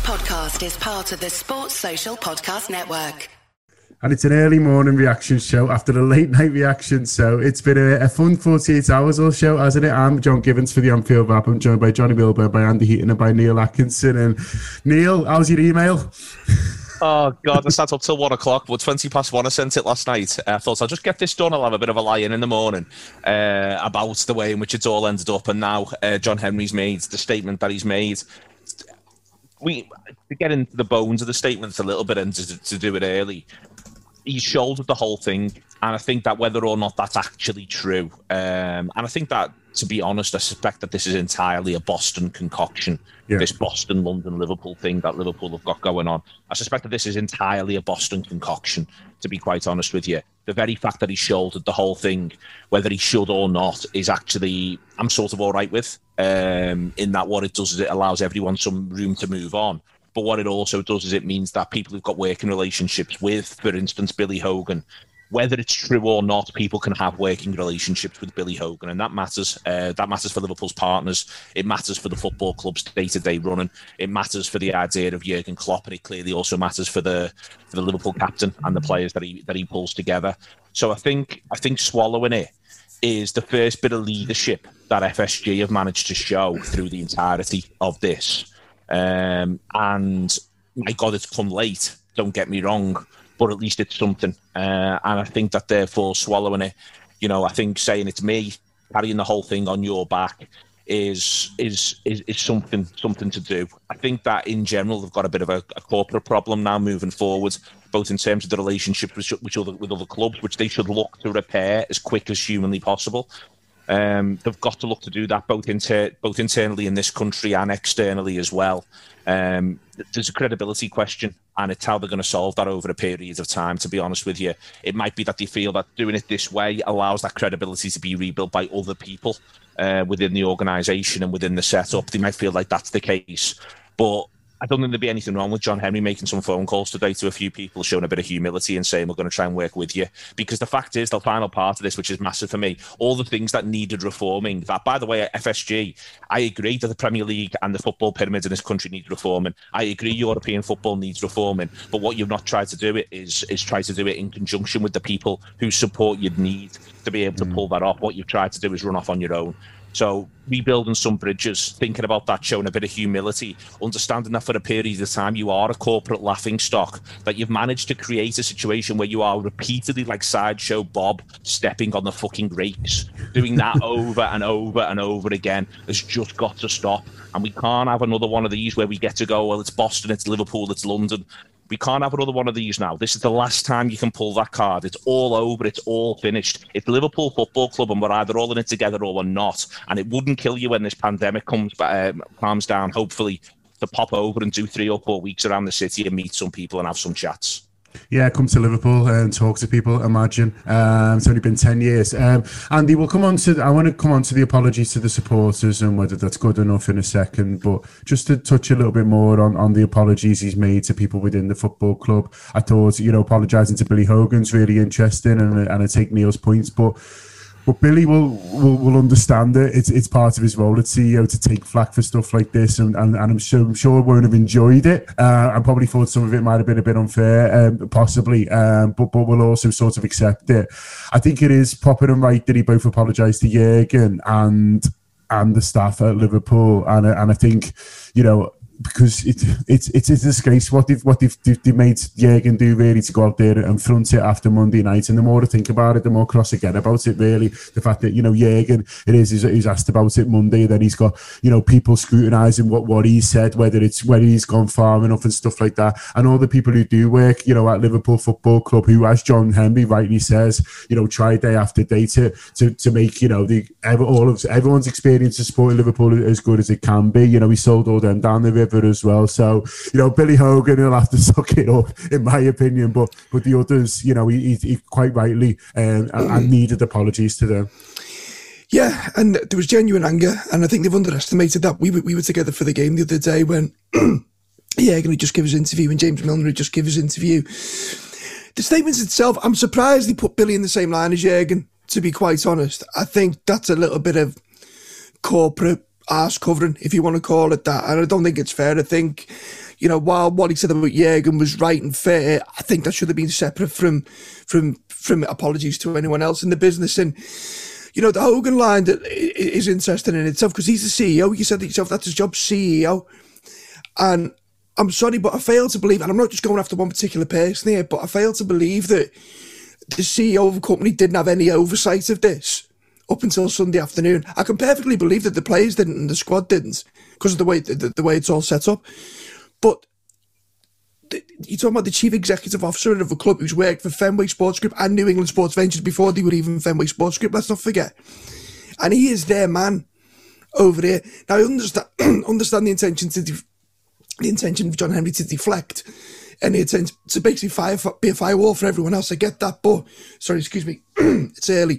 podcast is part of the Sports Social Podcast Network. And it's an early morning reaction show after a late night reaction. So it's been a fun 48 hours or so, hasn't it? I'm John Gibbons for the Anfield Wrap. I'm joined by Johnny Wilbur, by Andy Heaton and by Neil Atkinson. And Neil, how's your email? Oh, God, I sat up till 1 o'clock, but 20 past 1 I sent it last night. I thought I'll just get this done. I'll have a bit of a lie-in in the morning about the way in which it's all ended up. And now John Henry's made the statement that he's made. To get into the bones of the statements a little bit and to do it early, he's shouldered the whole thing, and I think that whether or not that's actually true, and I think that, to be honest, I suspect that this is entirely a Boston concoction, this Boston, London, Liverpool thing that Liverpool have got going on. I suspect that this is entirely a Boston concoction, to be quite honest with you. The very fact that he shouldered the whole thing, whether he should or not, is actually, I'm sort of all right with, in that what it does is it allows everyone some room to move on. But what it also does is it means that people who've got working relationships with, for instance, Billy Hogan, whether it's true or not, people can have working relationships with Billy Hogan, and that matters. That matters for Liverpool's partners. It matters for the football club's day-to-day running. It matters for the idea of Jurgen Klopp, and it clearly also matters for the Liverpool captain and the players that he pulls together. So I think swallowing it is the first bit of leadership that FSG have managed to show through the entirety of this. And my God, it's come late, don't get me wrong, but at least it's something. And I think that therefore swallowing it, I think saying it's me, carrying the whole thing on your back is something to do. I think that in general they've got a bit of a corporate problem now moving forward, both in terms of the relationships with other clubs, which they should look to repair as quick as humanly possible. They've got to look to do that both internally in this country and externally as well. There's a credibility question, and it's how they're going to solve that over a period of time, to be honest with you. It might be that they feel that doing it this way allows that credibility to be rebuilt by other people within the organisation and within the setup. They might feel like that's the case, but I don't think there'd be anything wrong with John Henry making some phone calls today to a few people, showing a bit of humility and saying, we're going to try and work with you. Because the fact is, the final part of this, which is massive for me, all the things that needed reforming, that, by the way, at FSG, I agree that the Premier League and the football pyramid in this country need reforming. I agree European football needs reforming. But what you've not tried to do it is try to do it in conjunction with the people whose support you'd need to be able to pull that off. What you've tried to do is run off on your own. So rebuilding some bridges, thinking about that, showing a bit of humility, understanding that for a period of time you are a corporate laughingstock, that you've managed to create a situation where you are repeatedly like Sideshow Bob stepping on the fucking brakes, doing that over and over and over again has just got to stop. And we can't have another one of these where we get to go, well, it's Boston, it's Liverpool, it's London. We can't have another one of these now. This is the last time you can pull that card. It's all over. It's all finished. It's Liverpool Football Club, and we're either all in it together or we're not. And it wouldn't kill you when this pandemic calms down, hopefully, to pop over and do 3 or 4 weeks around the city and meet some people and have some chats. Yeah, come to Liverpool and talk to people, imagine. It's only been 10 years. Andy, I want to come on to the apologies to the supporters and whether that's good enough in a second, but just to touch a little bit more on the apologies he's made to people within the football club. I thought, apologising to Billy Hogan's really interesting, and I take Neil's points, but Billy will understand it. It's part of his role as CEO to take flack for stuff like this, and I'm sure won't have enjoyed it. I probably thought some of it might have been a bit unfair, possibly, but we'll also sort of accept it. I think it is proper and right that he both apologised to Jurgen and the staff at Liverpool, and I think because it's a disgrace what they've made Jurgen do, really, to go out there and front it after Monday night. And the more I think about it, the more cross I get about it, really. The fact that Jurgen, he's asked about it Monday, then he's got people scrutinising what he said, whether he's gone far enough and stuff like that. And all the people who do work at Liverpool Football Club, who, as John Henry rightly says, try day after day to make everyone's experience of supporting Liverpool as good as it can be. He sold all them down the river as well. So, Billy Hogan, he'll have to suck it up, in my opinion. But the others, he quite rightly and needed apologies to them. Yeah, and there was genuine anger, and I think they've underestimated that. We were together for the game the other day when Jurgen had just give his interview and James Milner had just give his interview. The statements itself, I'm surprised they put Billy in the same line as Jurgen, to be quite honest. I think that's a little bit of corporate arse covering, if you want to call it that. And I don't think it's fair. I think you know, while what he said about Jürgen was right and fair, I think that should have been separate from apologies to anyone else in the business. And, you know, the Hogan line that is interesting in itself because he's the CEO. You said it yourself, that's his job, CEO. And I'm sorry, but I fail to believe, and I'm not just going after one particular person here, but I fail to believe that the CEO of a company didn't have any oversight of this up until Sunday afternoon. I can perfectly believe that the players didn't and the squad didn't because of the way it's all set up. But you're talking about the chief executive officer of a club who's worked for Fenway Sports Group and New England Sports Ventures before they were even Fenway Sports Group, let's not forget. And he is their man over there. Now, I understand the intention of John Henry to deflect and to basically be a firewall for everyone else. I get that, but, sorry, excuse me, it's early.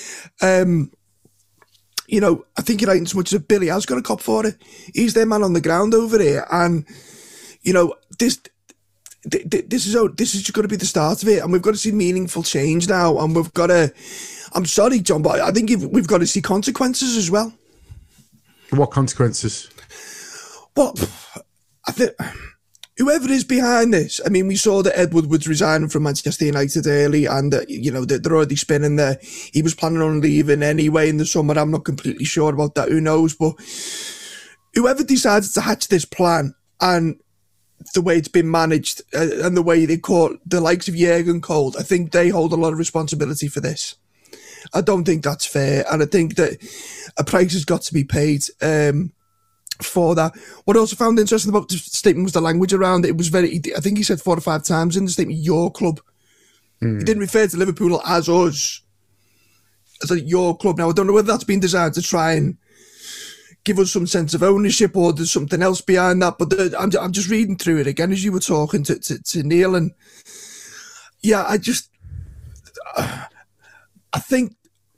You know, I think you're right in as much as Billy has got a cop for it. He's their man on the ground over here, and, you know, this is just going to be the start of it, and we've got to see meaningful change now, and we've got to, I'm sorry, John, but I think we've got to see consequences as well. What consequences? Well, I think whoever is behind this, I mean, we saw that Ed Woodward's resigning from Manchester United early, and you know, they're already spinning there. He was planning on leaving anyway in the summer. I'm not completely sure about that. Who knows? But whoever decided to hatch this plan and the way it's been managed and the way they caught the likes of Jürgen cold, I think they hold a lot of responsibility for this. I don't think that's fair, and I think that a price has got to be paid for that. What I also found interesting about the statement was the language around it. It was very, I think he said 4 or 5 times in the statement, your club. He didn't refer to Liverpool as us, as a your club. Now, I don't know whether that's been designed to try and give us some sense of ownership or there's something else behind that, but I'm just reading through it again as you were talking to Neil, and yeah, I think,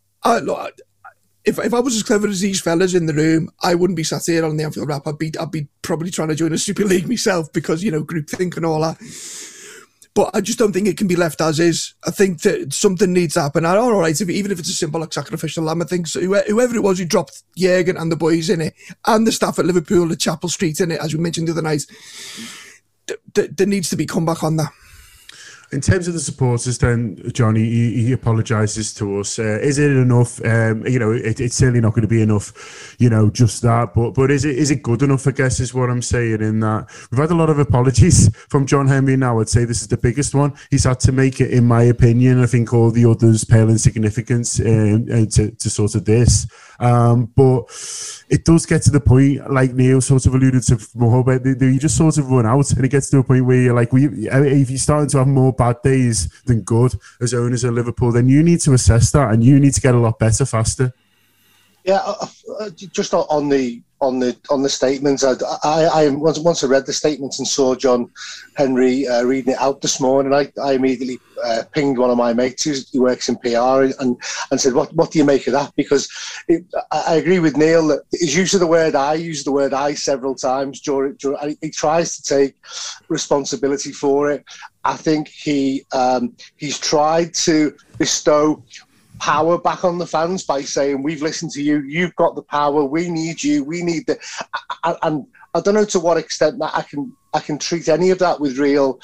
if I was as clever as these fellas in the room, I wouldn't be sat here on the Anfield Wrap. I'd be probably trying to join a Super League myself because, you know, groupthink and all that. But I just don't think it can be left as is. I think that something needs to happen. And all right, even if it's a simple like sacrificial lamb, I think so, whoever it was who dropped Jürgen and the boys in it, and the staff at Liverpool at Chapel Street in it, as we mentioned the other night, there needs to be comeback on that. In terms of the supporters, then, John, he apologises to us. Is it enough? You know, it's certainly not going to be enough, you know, just that. But is it good enough, I guess, is what I'm saying, in that we've had a lot of apologies from John Henry now. I'd say this is the biggest one he's had to make it, in my opinion. I think all the others pale in significance to sort of this. But it does get to the point, like Neil sort of alluded to more about, you just sort of run out, and it gets to a point where you're like, if you're starting to have more bad days than good as owners of Liverpool, then you need to assess that and you need to get a lot better faster. Yeah, just on the statements, I once I read the statements and saw John Henry reading it out this morning, I immediately pinged one of my mates who works in PR and said, what do you make of that? Because I agree with Neil that his use of the word I, used the word I several times during he tries to take responsibility for it. I think he's tried to bestow power back on the fans by saying, we've listened to you, you've got the power, we need you, we need the, and I don't know to what extent that I can treat any of that with real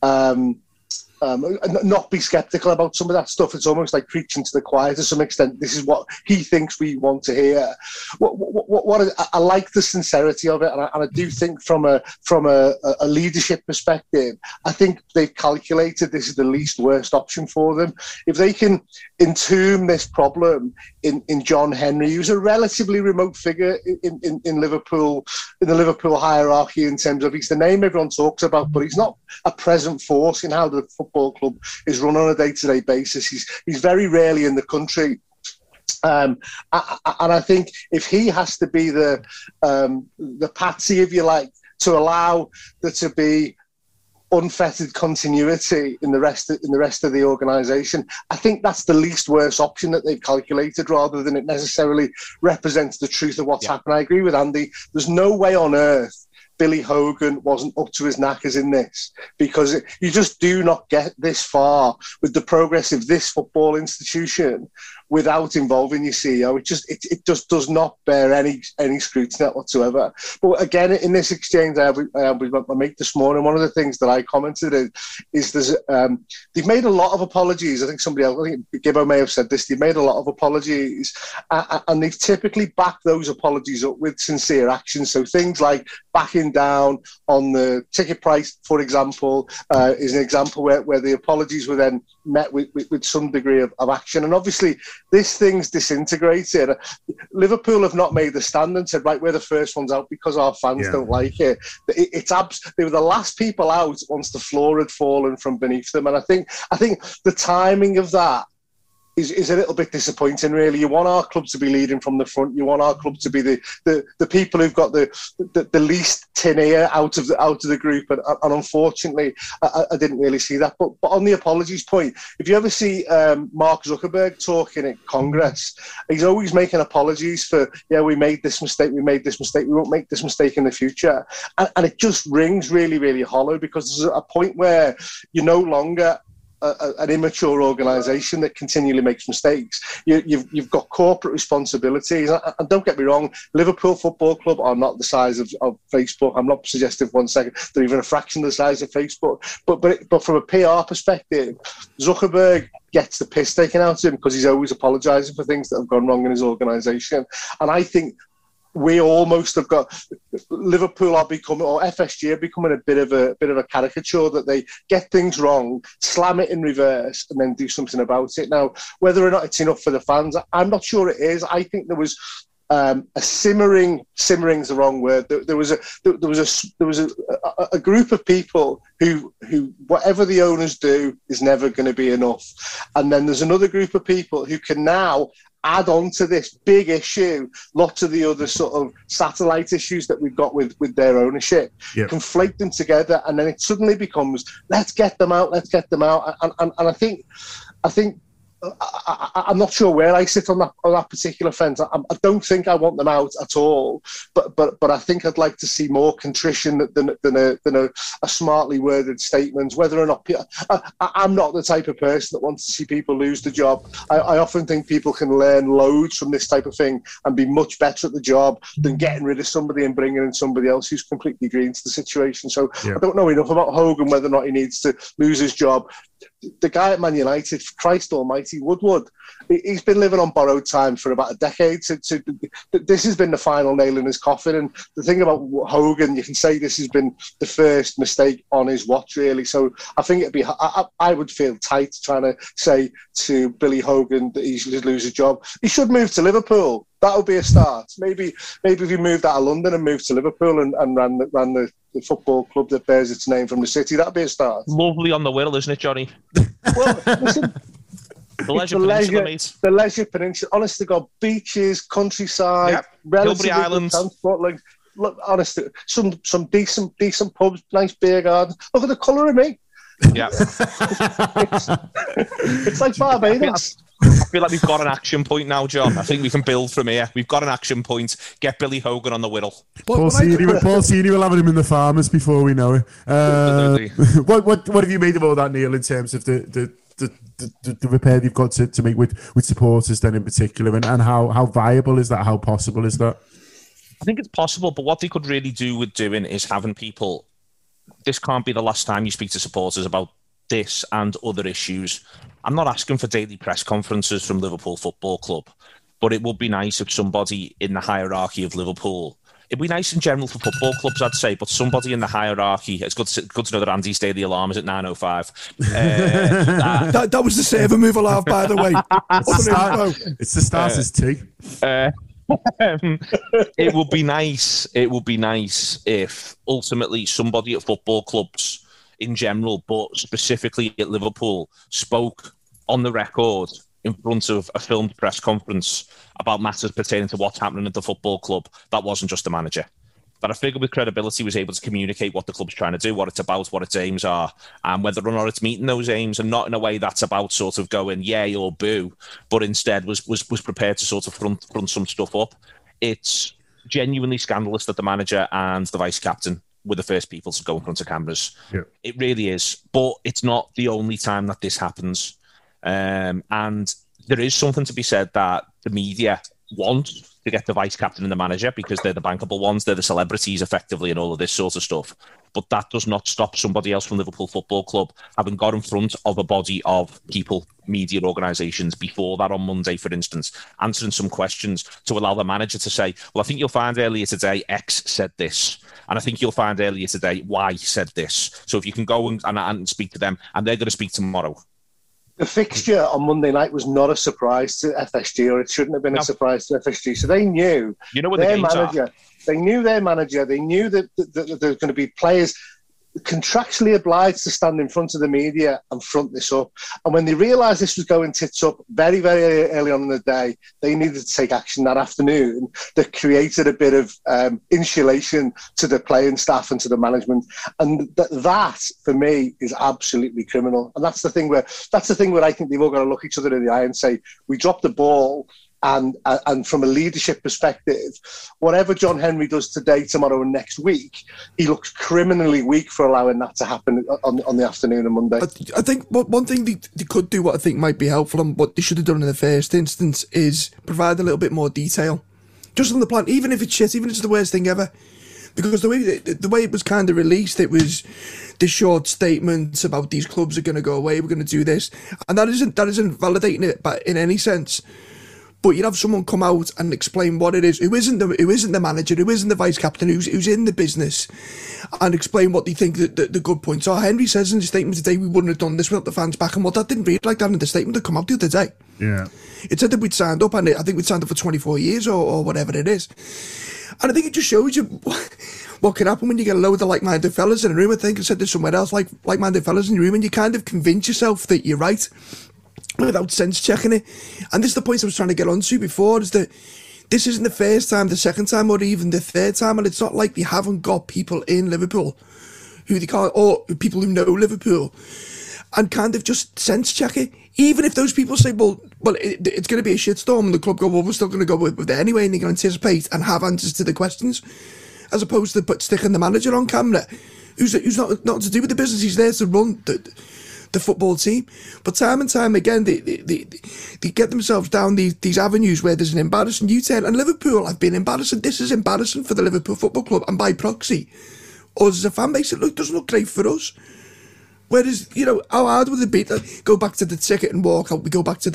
not be sceptical about some of that stuff. It's almost like preaching to the choir to some extent. This is what he thinks we want to hear. I like the sincerity of it, and I do think from a leadership perspective, I think they've calculated this is the least worst option for them. If they can entomb this problem in John Henry, who's a relatively remote figure in Liverpool, in the Liverpool hierarchy, in terms of he's the name everyone talks about, but he's not a present force in how the football club is run on a day-to-day basis. He's very rarely in the country. And I think if he has to be the patsy, if you like, to allow there to be unfettered continuity in the rest of the organisation, I think that's the least worst option that they've calculated, rather than it necessarily represents the truth of what's happened. I agree with Andy. There's no way on earth Billy Hogan wasn't up to his knackers in this, because you just do not get this far with the progress of this football institution without involving your CEO. It just does not bear any scrutiny whatsoever. But again, in this exchange I had with my mate this morning, one of the things that I commented is there's they've made a lot of apologies. I think Gibbo may have said this. They've made a lot of apologies, and they've typically backed those apologies up with sincere action. So things like backing down on the ticket price, for example, is an example where the apologies were then met with some degree of action. And obviously, this thing's disintegrated. Liverpool have not made the stand and said, right, we're the first ones out because our fans don't like it. They were the last people out once the floor had fallen from beneath them. And I think the timing of that is a little bit disappointing, really. You want our club to be leading from the front. You want our club to be the people who've got the least tin ear out of the group, and unfortunately, I didn't really see that. But on the apologies point, if you ever see Mark Zuckerberg talking at Congress, he's always making apologies for, we made this mistake, we won't make this mistake in the future, and it just rings really, really hollow, because there's a point where you're no longer an immature organisation that continually makes mistakes. You've got corporate responsibilities, and don't get me wrong, Liverpool Football Club are not the size of Facebook. I'm not suggesting for 1 second they're even a fraction of the size of Facebook. But from a PR perspective, Zuckerberg gets the piss taken out of him because he's always apologising for things that have gone wrong in his organisation. And I think we almost have got Liverpool are becoming, or FSG are becoming a bit of a caricature, that they get things wrong, slam it in reverse, and then do something about it. Now, whether or not it's enough for the fans, I'm not sure it is. I think there was a simmering's the wrong word. There was a group of people who whatever the owners do is never going to be enough, and then there's another group of people who can now add on to this big issue lots of the other sort of satellite issues that we've got with their ownership, conflate them together, and then it suddenly becomes, let's get them out. And I think I'm not sure where I sit on that particular fence. I don't think I want them out at all, but I think I'd like to see more contrition than a smartly worded statement. Whether or not I'm not the type of person that wants to see people lose the job. I often think people can learn loads from this type of thing and be much better at the job than getting rid of somebody and bringing in somebody else who's completely green to the situation. So I don't know enough about Hogan, whether or not he needs to lose his job. The guy at Man United, Christ almighty, Woodward, he's been living on borrowed time for about a decade. So this has been the final nail in his coffin. And the thing about Hogan, you can say this has been the first mistake on his watch, really. So I think it'd be, I would feel tight trying to say to Billy Hogan that he should lose his job. He should move to Liverpool. That would be a start. Maybe if he moved out of London and moved to Liverpool and ran the football club that bears its name from the city, that'd be a start. Lovely on the Wirral, isn't it, Johnny? Well, listen, the Leisure Peninsula, mate. The Leisure Peninsula. Honest to God, beaches, countryside, relatively Hilbury Islands. Transport. Look, honestly, some decent pubs, nice beer gardens. Look at the colour of me. Yeah, it's like Barbados. I feel like we've got an action point now, John. I think we can build from here. We've got an action point. Get Billy Hogan on the Wirral. Paul Sini will have him in the Farmers before we know it. What have you made of all that, Neil, in terms of the repair you've got to make with supporters then in particular, and how viable is that? How possible is that? I think it's possible, but what they could really do with doing is having people, this can't be the last time you speak to supporters about this and other issues. I'm not asking for daily press conferences from Liverpool Football Club, but it would be nice if somebody in the hierarchy of Liverpool, it'd be nice in general for football clubs, I'd say, but somebody in the hierarchy, it's good to know that Andy's daily alarm is at 9:05. That was the saver move I'll have, by the way. It's the starter's tea. It would be nice if ultimately somebody at football clubs in general, but specifically at Liverpool, spoke on the record in front of a filmed press conference about matters pertaining to what's happening at the football club. That wasn't just the manager. That a figure with credibility was able to communicate what the club's trying to do, what it's about, what its aims are, and whether or not it's meeting those aims, and not in a way that's about sort of going yay or boo, but instead was prepared to sort of front some stuff up. It's genuinely scandalous that the manager and the vice captain we're the first people to go in front of cameras. Yeah. It really is. But it's not the only time that this happens. And there is something to be said that the media want to get the vice captain and the manager because they're the bankable ones, they're the celebrities effectively and all of this sort of stuff. But that does not stop somebody else from Liverpool Football Club having got in front of a body of people, media organisations, before that on Monday, for instance, answering some questions to allow the manager to say, well, I think you'll find earlier today X said this. And I think you'll find earlier today Y said this. So if you can go and speak to them, and they're going to speak tomorrow. The fixture on Monday night was not a surprise to FSG, or it shouldn't have been a surprise to FSG. So they knew what their manager. They knew their manager. They knew that there were going to be players contractually obliged to stand in front of the media and front this up. And when they realised this was going tits up very, very early on in the day, they needed to take action that afternoon that created a bit of insulation to the playing staff and to the management. And that, for me, is absolutely criminal. And that's the thing where I think they've all got to look each other in the eye and say, we dropped the ball. And from a leadership perspective, whatever John Henry does today, tomorrow and next week, he looks criminally weak for allowing that to happen on the afternoon of Monday. I think one thing they could do, what I think might be helpful, and what they should have done in the first instance, is provide a little bit more detail. Just on the plan, even if it's shit, even if it's the worst thing ever. Because the way it was kind of released, it was this short statement about these clubs are going to go away, we're going to do this. And that isn't validating it in any sense. But you'd have someone come out and explain what it is, who isn't the manager, who isn't the vice captain, who's in the business, and explain what they think the good points are. Henry says in his statement today, we wouldn't have done this without the fans back, and that didn't read like that in the statement that come out the other day. Yeah. It said that we'd signed up, and I think we'd signed up for 24 years or whatever it is. And I think it just shows you what can happen when you get a load of like-minded fellas in a room. I think I said this somewhere else, like-minded fellas in your room, and you kind of convince yourself that you're right, without sense checking it. And this is the point I was trying to get onto before, is that this isn't the first time, the second time, or even the third time, and it's not like they haven't got people in Liverpool who they can't, or people who know Liverpool, and kind of just sense check it. Even if those people say, well, it's going to be a shitstorm, and the club go, well, we're still going to go with it anyway, and they can anticipate and have answers to the questions, as opposed to sticking the manager on camera, who's not to do with the business. He's there to run the football team. But time and time again, they get themselves down these avenues where there's an embarrassing U-turn. And Liverpool have been embarrassing. This is embarrassing for the Liverpool Football Club, and by proxy, us as a fan base, it doesn't look great for us. Whereas, how hard would it be to go back to the ticket and walk out? We go back to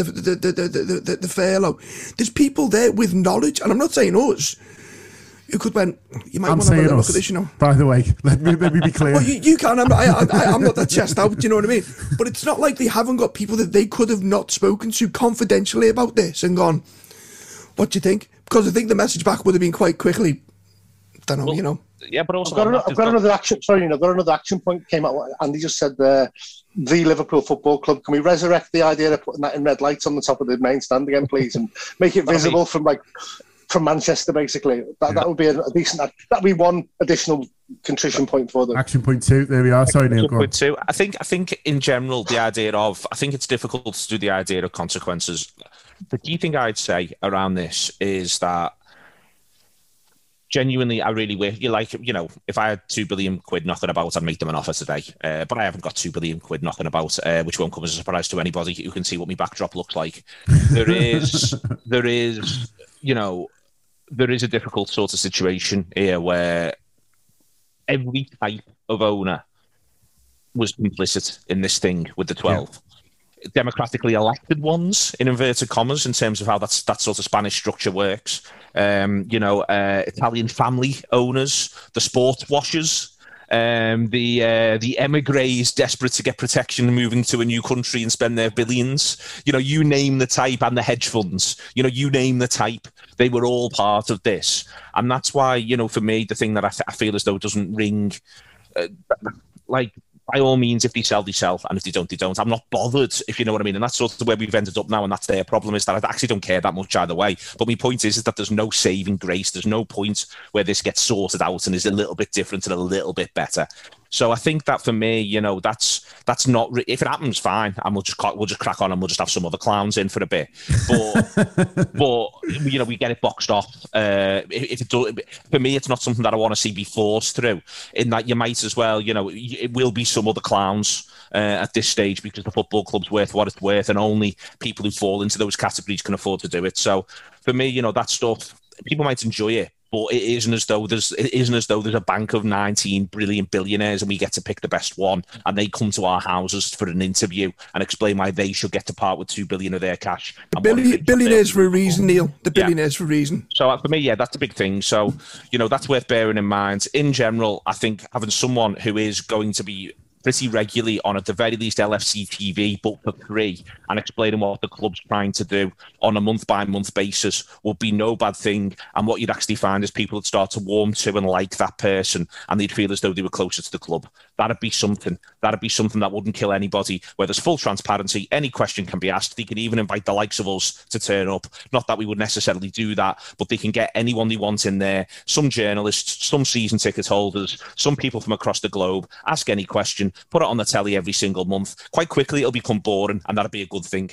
the furlough. There's people there with knowledge, and I'm not saying us, who could you might want to have a look at this, By the way, let me be clear. Well, you can. I'm not that chest out, do you know what I mean? But it's not like they haven't got people that they could have not spoken to confidentially about this and gone, what do you think? Because I think the message back would have been quite quickly, don't know, Yeah, but also... I've got another action point came out. Andy just said the Liverpool Football Club. Can we resurrect the idea of putting that in red lights on the top of the main stand again, please, and make it visible from Manchester, basically? That would be a decent... That'd be one additional contrition point for them. Action point 2. There we are. Sorry, Neil. Point 2. I think in general, the idea of... I think it's difficult to do the idea of consequences. The key thing I'd say around this is that genuinely, I really wish, if I had 2 billion quid knocking about, I'd make them an offer today. But I haven't got 2 billion quid knocking about, which won't come as a surprise to anybody who can see what my backdrop looks like. There is a difficult sort of situation here where every type of owner was complicit in this thing with the 12. Yeah. Democratically elected ones, in inverted commas, in terms of how that sort of Spanish structure works. Italian family owners, the sports washers, the emigres desperate to get protection and moving to a new country and spend their billions. You name the type, and the hedge funds. You name the type. They were all part of this. And that's why, for me, the thing that I feel as though doesn't ring... by all means, if they sell, they sell, and if they don't, they don't. I'm not bothered, if you know what I mean. And that's sort of where we've ended up now, and that's their problem, is that I actually don't care that much either way. But my point is that there's no saving grace. There's no point where this gets sorted out and is a little bit different and a little bit better. So I think that for me, you know, that's not if it happens, fine, and we'll just crack on and we'll just have some other clowns in for a bit. But you know, we get it boxed off. If it does, for me, it's not something that I want to see be forced through. In that you might as well, you know, it will be some other clowns at this stage because the football club's worth what it's worth, and only people who fall into those categories can afford to do it. So for me, you know, that stuff, people might enjoy it, but it isn't as though there's a bank of 19 brilliant billionaires and we get to pick the best one and they come to our houses for an interview and explain why they should get to part with $2 billion of their cash. Billionaires for a reason, Neil. The billionaires for a reason. So for me, yeah, that's a big thing. So, you know, that's worth bearing in mind. In general, I think having someone who is going to be pretty regularly on, at the very least, LFC TV, but for free, and explaining what the club's trying to do on a month-by-month basis would be no bad thing. And what you'd actually find is people would start to warm to and like that person, and they'd feel as though they were closer to the club. That'd be something. That'd be something that wouldn't kill anybody, where there's full transparency, any question can be asked. They can even invite the likes of us to turn up. Not that we would necessarily do that, but they can get anyone they want in there. Some journalists, some season ticket holders, some people from across the globe, ask any question, put it on the telly every single month. Quite quickly, it'll become boring, and that'd be a good thing.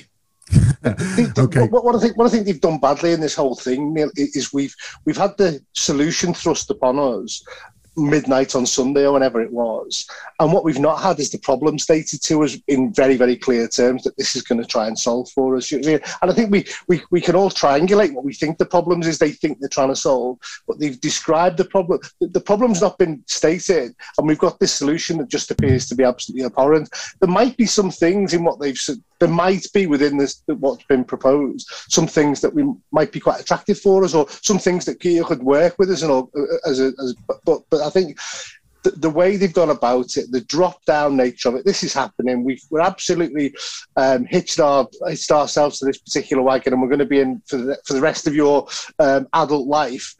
Okay. What I think they've done badly in this whole thing, Neil, is we've had the solution thrust upon us midnight on Sunday or whenever it was, and what we've not had is the problem stated to us in very, very clear terms that this is going to try and solve for us. And I think we can all triangulate what we think the problems is they think they're trying to solve, but they've described the problem. The problem's not been stated, and we've got this solution that just appears to be absolutely abhorrent. There might be some things in what they've said. There might be within this what's been proposed some things that we might be quite attractive for us, or some things that could work with us, but I think the way they've gone about it, the drop-down nature of it, this is happening. We're absolutely hitched ourselves to this particular wagon, and we're going to be in for the rest of your adult life.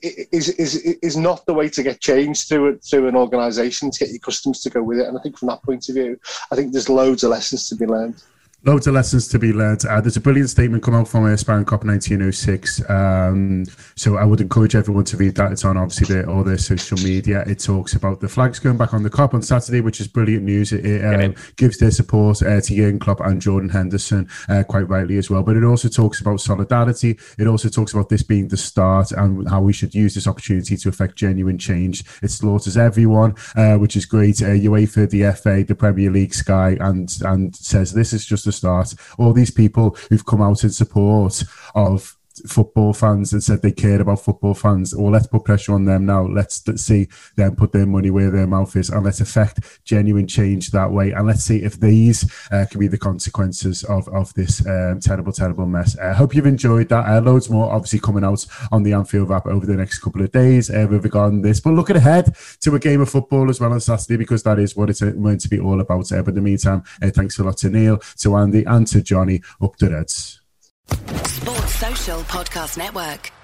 Is not the way to get change through an organisation, to get your customers to go with it. And I think from that point of view, I think there's loads of lessons to be learned. Loads of lessons to be learned. There's a brilliant statement come out from Sparring Cop 1906. So I would encourage everyone to read that. It's on obviously all their social media. It talks about the flags going back on the Cop on Saturday, which is brilliant news. It gives their support to Jurgen Klopp and Jordan Henderson quite rightly as well. But it also talks about solidarity. It also talks about this being the start and how we should use this opportunity to affect genuine change. It slaughters everyone, which is great. UEFA, the FA, the Premier League, Sky, and says this is just the start. All these people who've come out in support of football fans and said they cared about football fans, well, let's put pressure on them now. Let's see them put their money where their mouth is, and let's affect genuine change that way, and let's see if these can be the consequences of this terrible mess. I hope you've enjoyed that. Loads more obviously coming out on the Anfield app over the next couple of days regarding this, but looking ahead to a game of football as well on Saturday, because that is what it's meant to be all about. But in the meantime, thanks a lot to Neil, to Andy and to Johnny. Up the Reds. Sports Social Podcast Network.